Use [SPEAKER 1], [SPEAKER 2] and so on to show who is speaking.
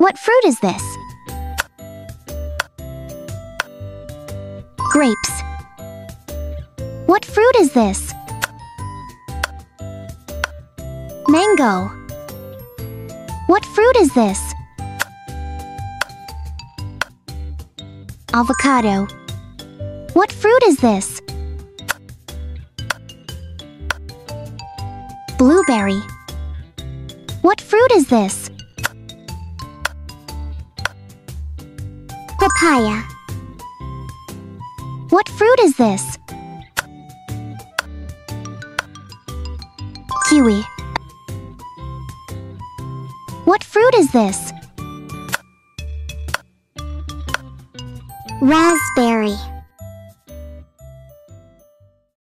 [SPEAKER 1] What fruit is this? Grapes. What fruit is this? Mango. What fruit is this? Avocado. What fruit is this? Blueberry. What fruit is this? Papaya. What fruit is this? Kiwi. What fruit is this?
[SPEAKER 2] Raspberry.